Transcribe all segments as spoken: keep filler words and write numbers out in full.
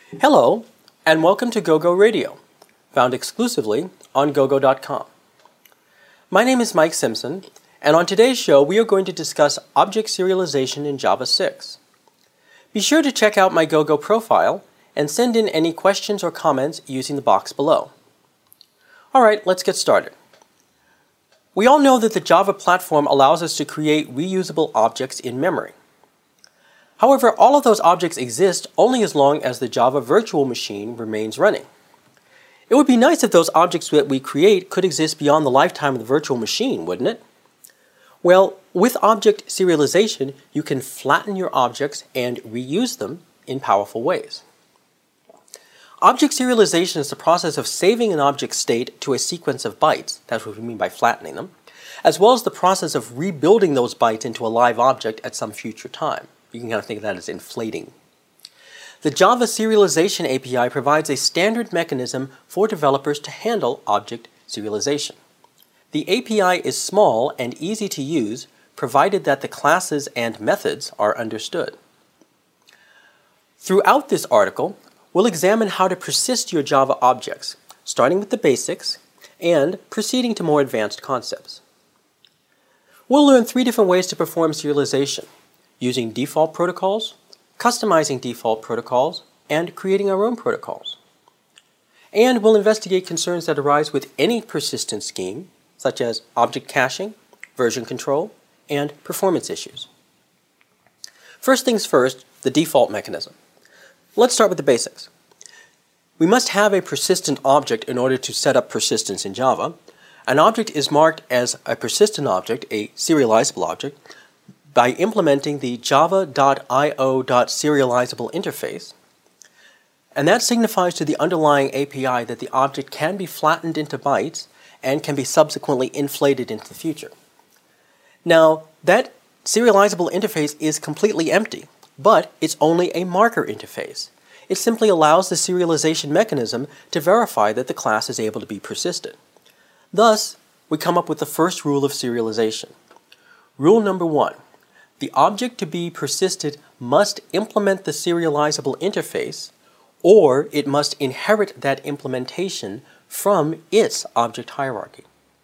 Hello, and welcome to GoGo Radio, found exclusively on gogo dot com. My name is Mike Simpson, and on today's show we are going to discuss object serialization in Java six. Be sure to check out my GoGo profile and send in any questions or comments using the box below. Alright, let's get started. We all know that the Java platform allows us to create reusable objects in memory. However, all of those objects exist only as long as the Java virtual machine remains running. It would be nice if those objects that we create could exist beyond the lifetime of the virtual machine, wouldn't it? Well, with object serialization, you can flatten your objects and reuse them in powerful ways. Object serialization is the process of saving an object state to a sequence of bytes, that's what we mean by flattening them, as well as the process of rebuilding those bytes into a live object at some future time. You can kind of think of that as inflating. The Java Serialization A P I provides a standard mechanism for developers to handle object serialization. The A P I is small and easy to use, provided that the classes and methods are understood. Throughout this article, we'll examine how to persist your Java objects, starting with the basics and proceeding to more advanced concepts. We'll learn three different ways to perform serialization: using default protocols, customizing default protocols, and creating our own protocols. And we'll investigate concerns that arise with any persistent scheme, such as object caching, version control, and performance issues. First things first, the default mechanism. Let's start with the basics. We must have a persistent object in order to set up persistence in Java. An object is marked as a persistent object, a serializable object, by implementing the java dot i o dot serializable interface, and that signifies to the underlying A P I that the object can be flattened into bytes and can be subsequently inflated into the future. Now, that serializable interface is completely empty, but it's only a marker interface. It simply allows the serialization mechanism to verify that the class is able to be persisted. Thus, we come up with the first rule of serialization. Rule number one. The object to be persisted must implement the serializable interface, or it must inherit that implementation from its object hierarchy.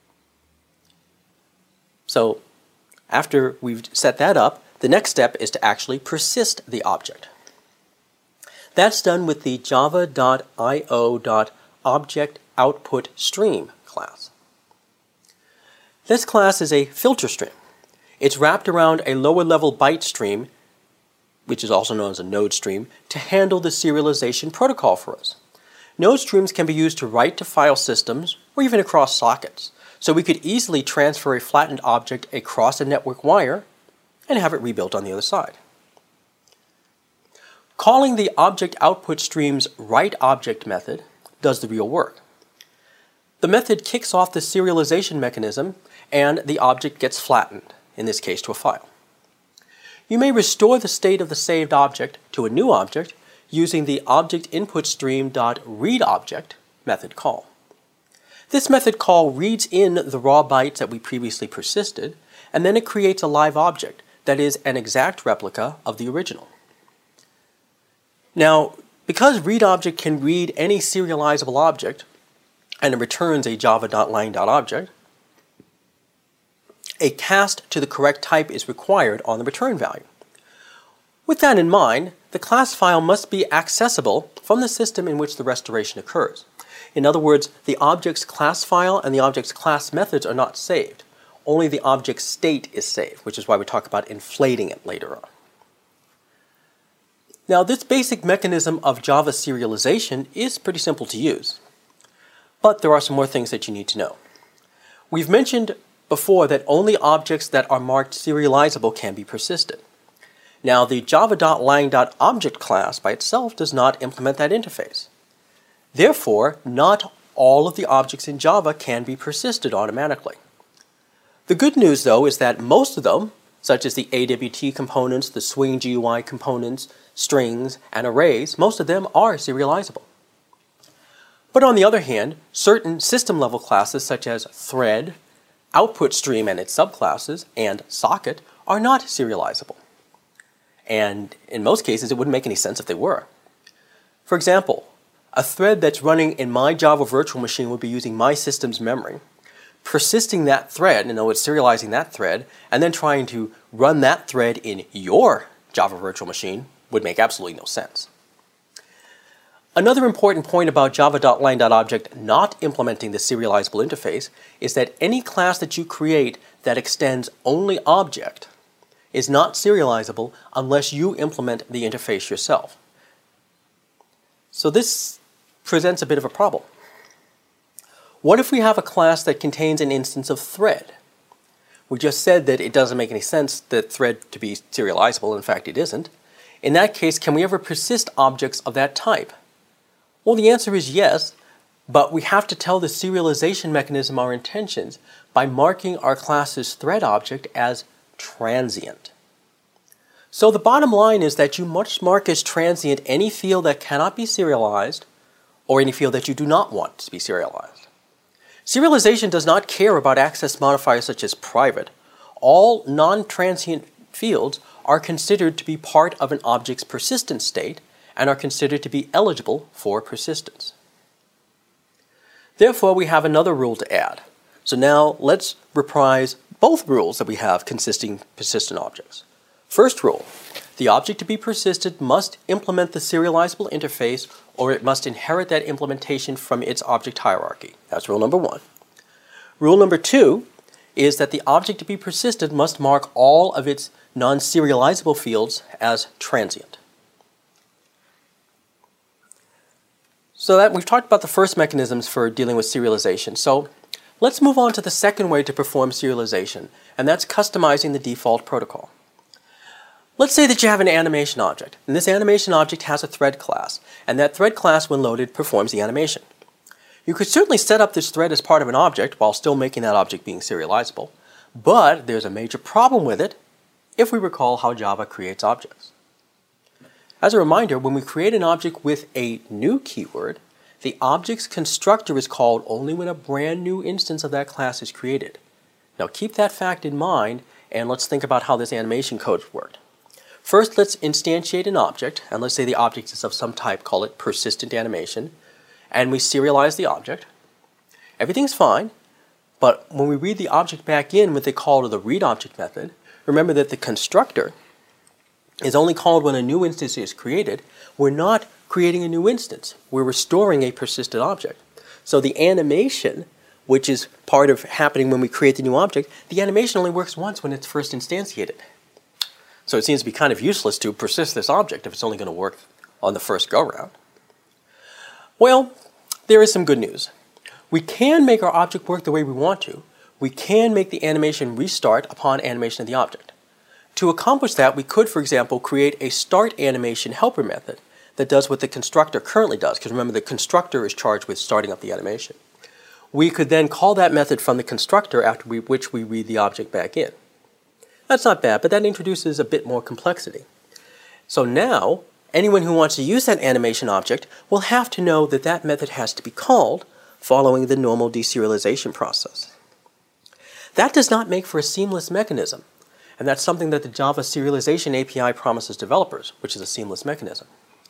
So, after we've set that up, the next step is to actually persist the object. That's done with the java dot i o dot object output stream class. This class is a filter stream. It's wrapped around a lower-level byte stream, which is also known as a node stream, to handle the serialization protocol for us. Node streams can be used to write to file systems or even across sockets, so we could easily transfer a flattened object across a network wire and have it rebuilt on the other side. Calling the object output stream's writeObject method does the real work. The method kicks off the serialization mechanism and the object gets flattened, in this case to a file. You may restore the state of the saved object to a new object using the object input stream dot read object method call. This method call reads in the raw bytes that we previously persisted, and then it creates a live object that is an exact replica of the original. Now, because readObject can read any serializable object, and it returns a java.lang.object, a cast to the correct type is required on the return value. With that in mind, the class file must be accessible from the system in which the restoration occurs. In other words, the object's class file and the object's class methods are not saved. Only the object state is saved, which is why we talk about inflating it later on. Now, this basic mechanism of Java serialization is pretty simple to use. But there are some more things that you need to know. We've mentioned before that only objects that are marked serializable can be persisted. Now, the java.lang.object class by itself does not implement that interface. Therefore, not all of the objects in Java can be persisted automatically. The good news, though, is that most of them, such as the A W T components, the Swing G U I components, strings, and arrays, most of them are serializable. But on the other hand, certain system-level classes such as thread, output stream and its subclasses, and socket are not serializable. And in most cases, it wouldn't make any sense if they were. For example, a thread that's running in my Java virtual machine would be using my system's memory. Persisting that thread, in other words, serializing that thread, and then trying to run that thread in your Java virtual machine would make absolutely no sense. Another important point about java.line.object not implementing the serializable interface is that any class that you create that extends only object is not serializable unless you implement the interface yourself. So this presents a bit of a problem. What if we have a class that contains an instance of thread? We just said that it doesn't make any sense that thread to be serializable. In fact, it isn't. In that case, can we ever persist objects of that type? Well, the answer is yes, but we have to tell the serialization mechanism our intentions by marking our class's thread object as transient. So the bottom line is that you must mark as transient any field that cannot be serialized or any field that you do not want to be serialized. Serialization does not care about access modifiers such as private. All non-transient fields are considered to be part of an object's persistent state and are considered to be eligible for persistence. Therefore, we have another rule to add. So now let's reprise both rules that we have consisting persistent objects. First rule, the object to be persisted must implement the serializable interface or it must inherit that implementation from its object hierarchy. That's rule number one. Rule number two is that the object to be persisted must mark all of its non-serializable fields as transient. So that we've talked about the first mechanisms for dealing with serialization. So let's move on to the second way to perform serialization, and that's customizing the default protocol. Let's say that you have an animation object, and this animation object has a thread class, and that thread class, when loaded, performs the animation. You could certainly set up this thread as part of an object while still making that object being serializable, but there's a major problem with it if we recall how Java creates objects. As a reminder, when we create an object with a new keyword, the object's constructor is called only when a brand new instance of that class is created. Now keep that fact in mind, and let's think about how this animation code worked. First, let's instantiate an object, and let's say the object is of some type, call it persistent animation, and we serialize the object. Everything's fine, but when we read the object back in with the call to the readObject method, remember that the constructor is only called when a new instance is created. We're not creating a new instance. We're restoring a persistent object. So the animation, which is part of happening when we create the new object, the animation only works once when it's first instantiated. So it seems to be kind of useless to persist this object if it's only going to work on the first go-round. Well, there is some good news. We can make our object work the way we want to. We can make the animation restart upon animation of the object. To accomplish that, we could, for example, create a start animation helper method that does what the constructor currently does, because remember the constructor is charged with starting up the animation. We could then call that method from the constructor after we, which we read the object back in. That's not bad, but that introduces a bit more complexity. So now, anyone who wants to use that animation object will have to know that that method has to be called following the normal deserialization process. That does not make for a seamless mechanism. And that's something that the Java Serialization A P I promises developers, which is a seamless mechanism.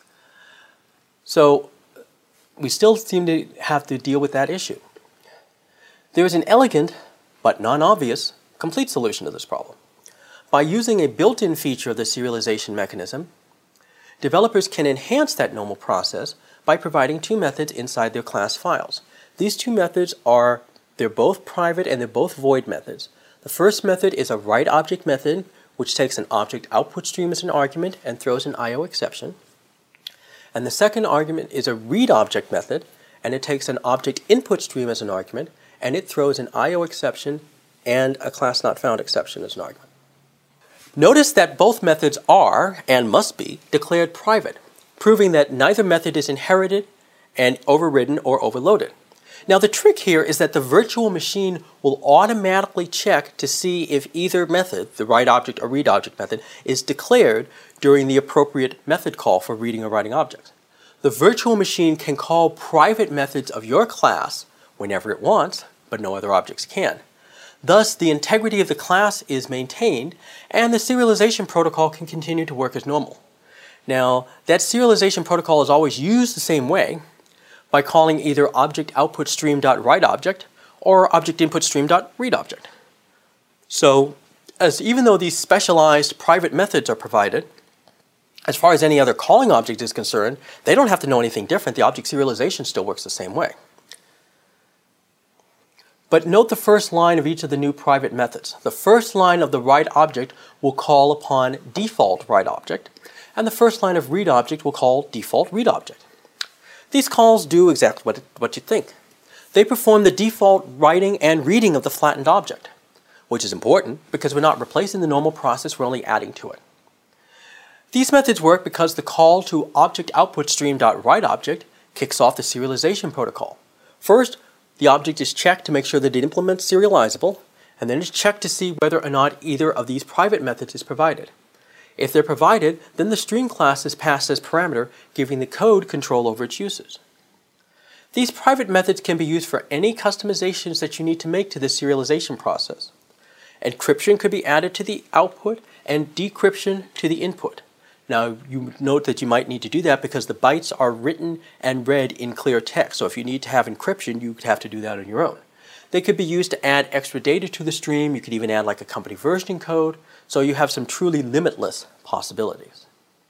So we still seem to have to deal with that issue. There is an elegant, but non-obvious, complete solution to this problem. By using a built-in feature of the serialization mechanism, developers can enhance that normal process by providing two methods inside their class files. These two methods are, they're both private and they're both void methods. The first method is a writeObject method, which takes an object output stream as an argument and throws an I O exception. And the second argument is a readObject method, and it takes an object input stream as an argument, and it throws an I O exception and a class-not-found exception as an argument. Notice that both methods are, and must be, declared private, proving that neither method is inherited and overridden or overloaded. Now the trick here is that the virtual machine will automatically check to see if either method, the writeObject or readObject method, is declared during the appropriate method call for reading or writing objects. The virtual machine can call private methods of your class whenever it wants, but no other objects can. Thus, the integrity of the class is maintained, and the serialization protocol can continue to work as normal. Now, that serialization protocol is always used the same way by calling either object output stream.writeObject or object input stream.readObject. So, as even though these specialized private methods are provided, as far as any other calling object is concerned, they don't have to know anything different. The object serialization still works the same way. But note the first line of each of the new private methods. The first line of the writeObject will call upon default writeObject, and the first line of readObject will call default readObject. These calls do exactly what, what you think. They perform the default writing and reading of the flattened object, which is important because we're not replacing the normal process, we're only adding to it. These methods work because the call to object output stream.writeObject kicks off the serialization protocol. First, the object is checked to make sure that it implements serializable, and then it's checked to see whether or not either of these private methods is provided. If they're provided, then the stream class is passed as parameter, giving the code control over its uses. These private methods can be used for any customizations that you need to make to the serialization process. Encryption could be added to the output and decryption to the input. Now, you note that you might need to do that because the bytes are written and read in clear text. So if you need to have encryption, you could have to do that on your own. They could be used to add extra data to the stream. You could even add like a company versioning code. So you have some truly limitless possibilities.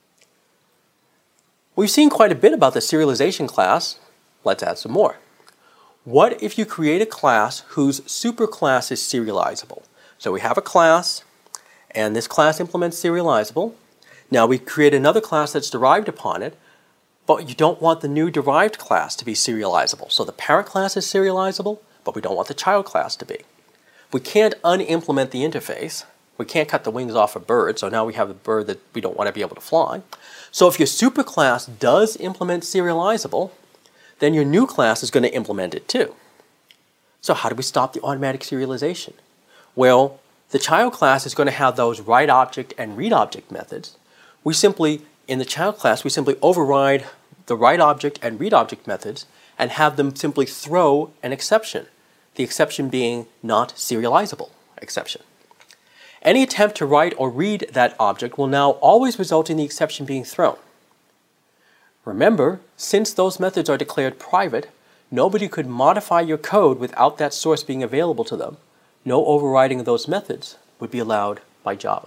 We've seen quite a bit about the serialization class. Let's add some more. What if you create a class whose superclass is serializable? So we have a class, and this class implements serializable. Now we create another class that's derived upon it, but you don't want the new derived class to be serializable. So the parent class is serializable, but we don't want the child class to be. We can't unimplement the interface. We can't cut the wings off a bird, so now we have a bird that we don't want to be able to fly. So if your superclass does implement serializable, then your new class is going to implement it too. So how do we stop the automatic serialization? Well, the child class is going to have those writeObject and readObject methods. We simply, in the child class, we simply override the writeObject and readObject methods and have them simply throw an exception, the exception being not serializable exception. Any attempt to write or read that object will now always result in the exception being thrown. Remember, since those methods are declared private, nobody could modify your code without that source being available to them. No overriding of those methods would be allowed by Java.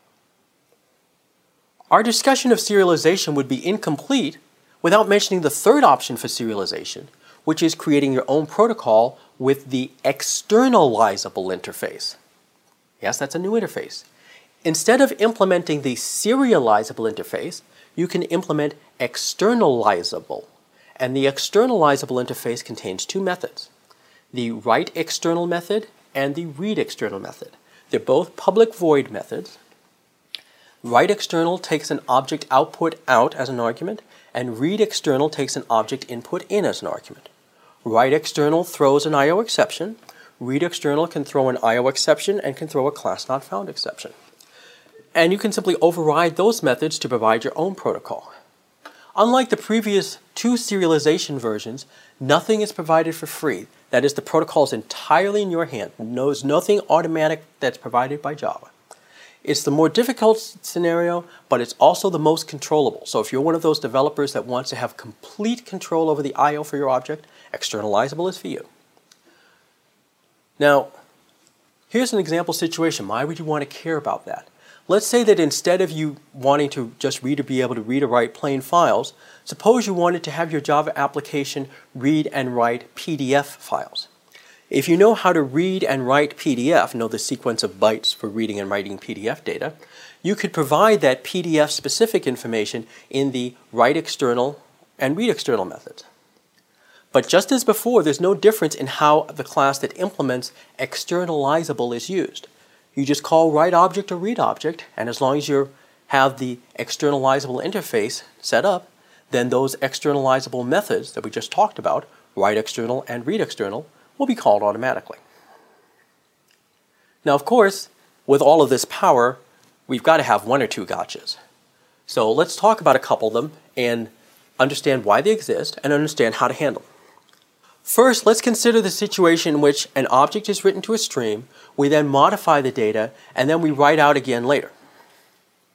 Our discussion of serialization would be incomplete without mentioning the third option for serialization, which is creating your own protocol with the externalizable interface. Yes, that's a new interface. Instead of implementing the serializable interface, you can implement externalizable. And the externalizable interface contains two methods, the writeExternal method and the readExternal method. They're both public void methods. WriteExternal takes an object output out as an argument, and readExternal takes an object input in as an argument. WriteExternal throws an I O exception. readExternal can throw an I O exception and can throw a class not found exception. And you can simply override those methods to provide your own protocol. Unlike the previous two serialization versions, nothing is provided for free. That is, the protocol is entirely in your hand. There's nothing automatic that's provided by Java. It's the more difficult scenario, but it's also the most controllable. So if you're one of those developers that wants to have complete control over the I O for your object, externalizable is for you. Now, here's an example situation. Why would you want to care about that? Let's say that instead of you wanting to just read or be able to read or write plain files, suppose you wanted to have your Java application read and write P D F files. If you know how to read and write P D F, know the sequence of bytes for reading and writing P D F data, you could provide that P D F specific information in the writeExternal and readExternal methods. But just as before, there's no difference in how the class that implements externalizable is used. You just call writeObject or readObject, and as long as you have the externalizable interface set up, then those externalizable methods that we just talked about, writeExternal and readExternal, will be called automatically. Now, of course, with all of this power, we've got to have one or two gotchas. So let's talk about a couple of them and understand why they exist and understand how to handle them. First, let's consider the situation in which an object is written to a stream, we then modify the data, and then we write out again later.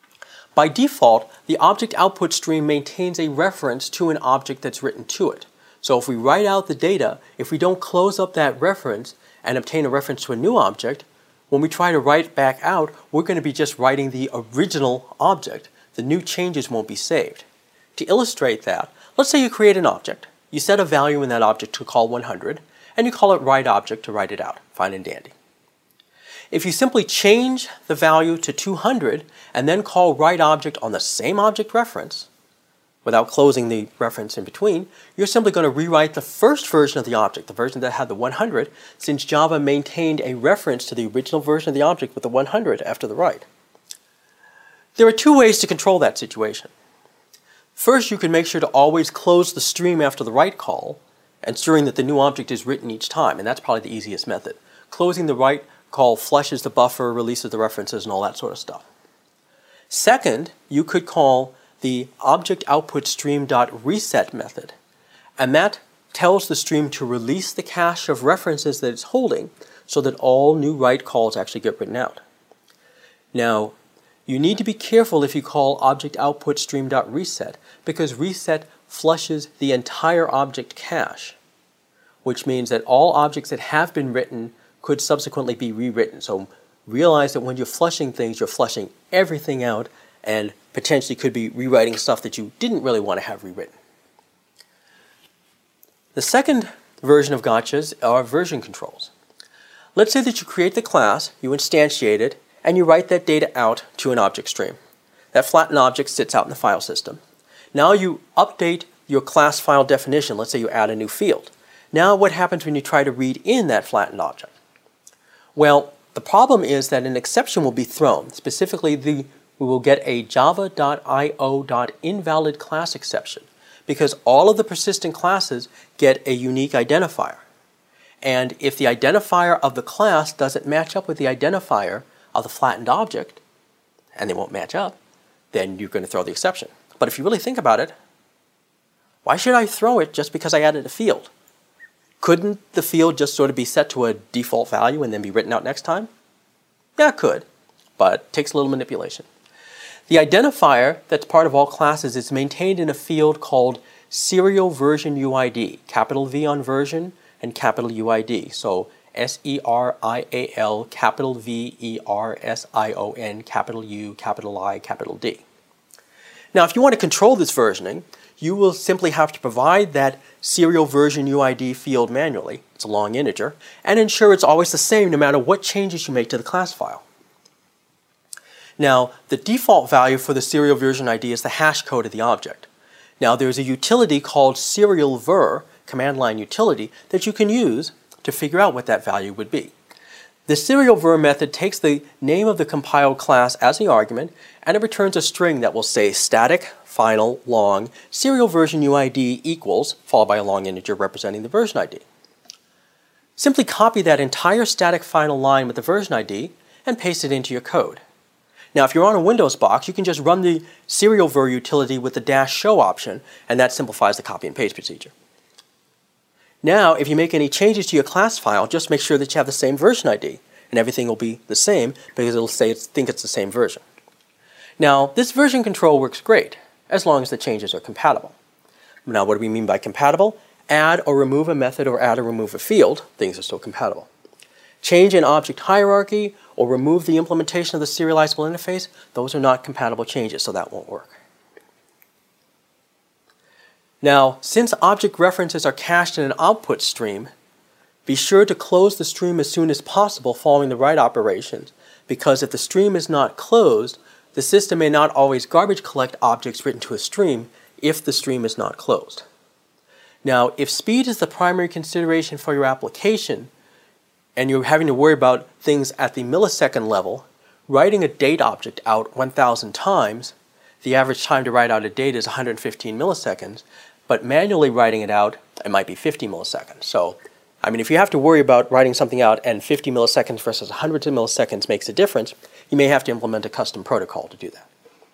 By default, the object output stream maintains a reference to an object that's written to it. So if we write out the data, if we don't close up that reference and obtain a reference to a new object, when we try to write back out, we're going to be just writing the original object. The new changes won't be saved. To illustrate that, let's say you create an object. You set a value in that object to call one hundred, and you call it writeObject to write it out. Fine and dandy. If you simply change the value to two hundred and then call writeObject on the same object reference, without closing the reference in between, you're simply going to rewrite the first version of the object, the version that had the one hundred, since Java maintained a reference to the original version of the object with the one hundred after the write. There are two ways to control that situation. First, you can make sure to always close the stream after the write call, ensuring that the new object is written each time, and that's probably the easiest method. Closing the write call flushes the buffer, releases the references, and all that sort of stuff. Second, you could call the object output stream.reset method, and that tells the stream to release the cache of references that it's holding so that all new write calls actually get written out. Now, you need to be careful if you call object output stream.reset, because reset flushes the entire object cache, which means that all objects that have been written could subsequently be rewritten. So realize that when you're flushing things, you're flushing everything out and potentially could be rewriting stuff that you didn't really want to have rewritten. The second version of gotchas are version controls. Let's say that you create the class, you instantiate it, and you write that data out to an object stream. That flattened object sits out in the file system. Now you update your class file definition. Let's say you add a new field. Now what happens when you try to read in that flattened object? Well, the problem is that an exception will be thrown. Specifically, the, we will get a java.io.invalid class exception, because all of the persistent classes get a unique identifier. And if the identifier of the class doesn't match up with the identifier of the flattened object, and they won't match up, then you're going to throw the exception. But if you really think about it, why should I throw it just because I added a field? Couldn't the field just sort of be set to a default value and then be written out next time? Yeah, it could, but it takes a little manipulation. The identifier that's part of all classes is maintained in a field called serial version U I D, capital V on version and capital U I D. So S E R I A L, capital V E R S I O N, capital U, capital I, capital D. Now, if you want to control this versioning, you will simply have to provide that serial version U I D field manually, it's a long integer, and ensure it's always the same no matter what changes you make to the class file. Now, the default value for the serial version I D is the hash code of the object. Now, there's a utility called serialver, command line utility, that you can use to figure out what that value would be. The serialver method takes the name of the compiled class as the argument, and it returns a string that will say static, final, long, serial version U I D equals, followed by a long integer representing the version I D. Simply copy that entire static final line with the version I D and paste it into your code. Now, if you're on a Windows box, you can just run the serialver utility with the dash show option, and that simplifies the copy and paste procedure. Now, if you make any changes to your class file, just make sure that you have the same version I D, and everything will be the same because it'll say it's, think it's the same version. Now, this version control works great, as long as the changes are compatible. Now, what do we mean by compatible? Add or remove a method or add or remove a field, things are still compatible. Change an object hierarchy or remove the implementation of the serializable interface, those are not compatible changes, so that won't work. Now, since object references are cached in an output stream, be sure to close the stream as soon as possible following the write operations, because if the stream is not closed, the system may not always garbage collect objects written to a stream if the stream is not closed. Now, if speed is the primary consideration for your application, and you're having to worry about things at the millisecond level, writing a date object out one thousand times, the average time to write out a date is one hundred fifteen milliseconds, but manually writing it out, it might be fifty milliseconds. So, I mean, if you have to worry about writing something out and fifty milliseconds versus hundreds of milliseconds makes a difference, you may have to implement a custom protocol to do that.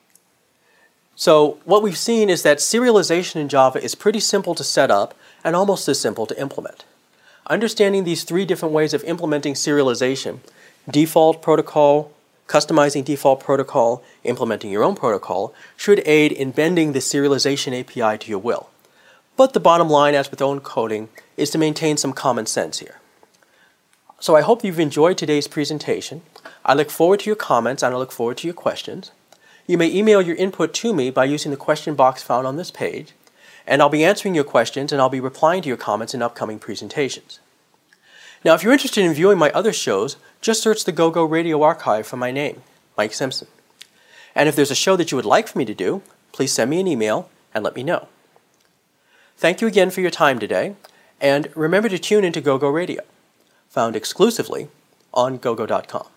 So what we've seen is that serialization in Java is pretty simple to set up and almost as simple to implement. Understanding these three different ways of implementing serialization, default, protocol, Customizing default protocol, implementing your own protocol, should aid in bending the serialization A P I to your will. But the bottom line, as with own coding, is to maintain some common sense here. So I hope you've enjoyed today's presentation. I look forward to your comments and I look forward to your questions. You may email your input to me by using the question box found on this page, and I'll be answering your questions and I'll be replying to your comments in upcoming presentations. Now, if you're interested in viewing my other shows, just search the GoGo Radio Archive for my name, Mike Simpson. And if there's a show that you would like for me to do, please send me an email and let me know. Thank you again for your time today, and remember to tune into GoGo Radio, found exclusively on gogo dot com.